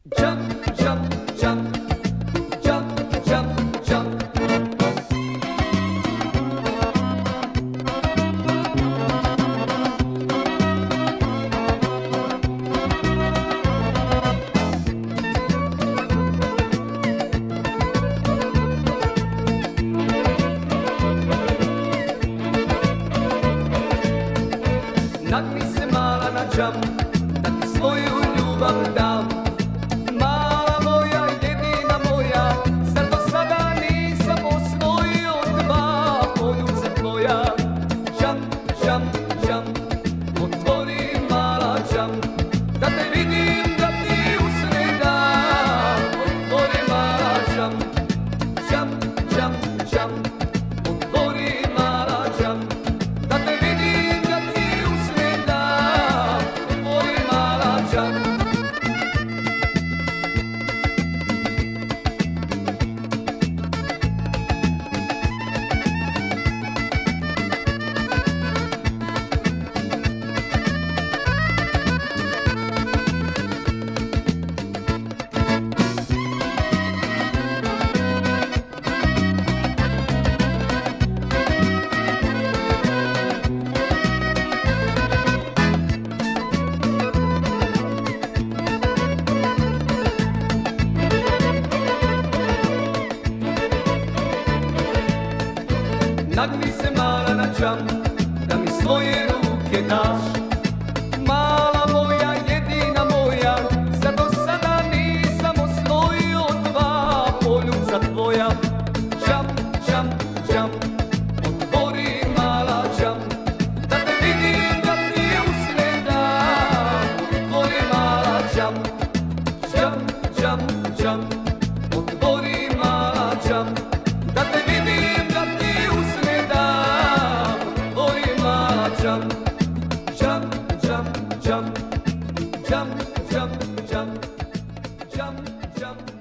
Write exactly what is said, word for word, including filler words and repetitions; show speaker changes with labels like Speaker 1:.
Speaker 1: Jump, jump, jump, jump, jump, jump. Nagni se mala na jump, da ti svoju ljubav dam. Mala moja, jedina moja, zar do sada nisam osvojio dva poljuca tvoja. Jump, jump, jump, otvori mala jump, da te vidim, da ti usne dam. Otvori mala jump, jump, jump, jump, otvori mala jump, da te vidim, da ti usne dam. Otvori mala jump. Nagni se mala na jump, da mi svoje ruke daš. Mala moja, jedina moja, zar do sada nisam osvojio dva poljuca tvoja. Jump, jump, jump, otvori mala jump, da te vidim, da ti usne dam. Otvori mala jump, jump, jump, jump, otvori mala jump, da te vidim, da ti usne dam. Otvori mala jump, jump, jump, jump, jump, jump, jump, jump, jump.